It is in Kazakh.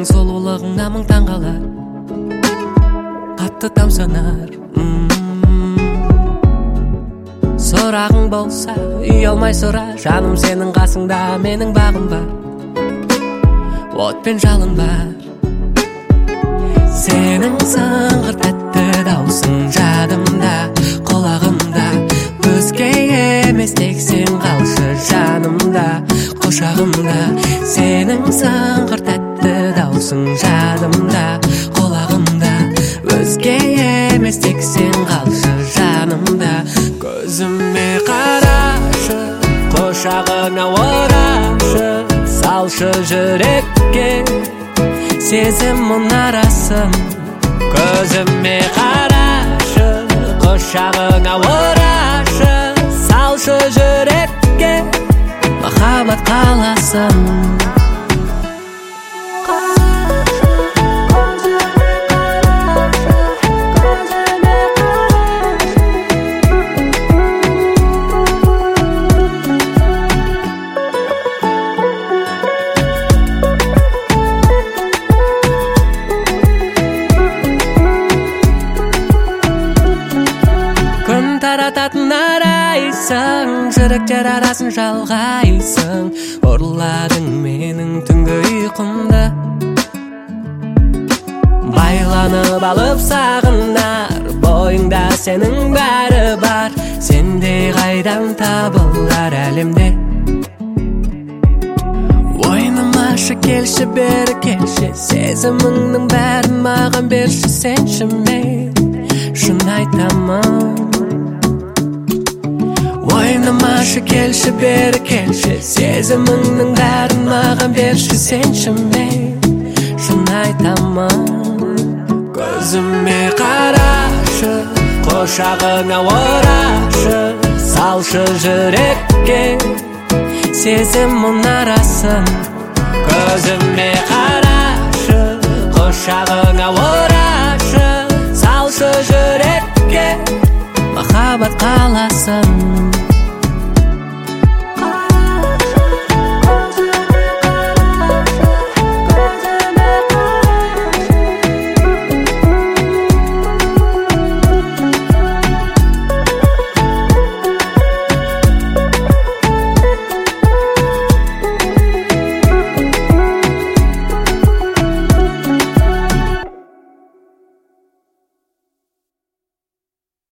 сұлулығыңа мың таң қалар, қатты тамсанар. Сұрағың болса ұялмай сұра, жаным сенің қасыңда менің бағым бар, от пен жалын бар. Сенің сыңғыр тәтті даусың жадымда, құлағымда, өзге емес тек сен қалшы жанымда, құшағымда. Сенің сыңғыр тәтті даусың жадымда, құлағымда, өзге емес тек сен қалшы жанымда. Көзіме қарашы, құшағыңа орашы, салшы жүрекке сезім мұнарасын. Көзіме қарашы, құшағыңа орашы, салшы жүрекке махаббат қаласын. Тарататын арайсың, жүректер арасын жалғайсың, ұрладың менің түнгі ұйқымды. Байланып алып сағынар, бойыңда сенің бәрі бар, сендей қайдан табылар әлемде. Ойнамашы, келші, бері келші, сезіміңнің бәрін маған берші, сенші мен шын айтамын. Ойнамашы, келші, бері келші, сезіміңнің бәрін маған берші, сенші мен шын айтамын. Көзіме қарашы, құшағыңа орашы, салшы жүрекке сезім мұнарасын. Көзіме қарашы, құшағыңа орашы, салшы жүрекке махаббат қаласын.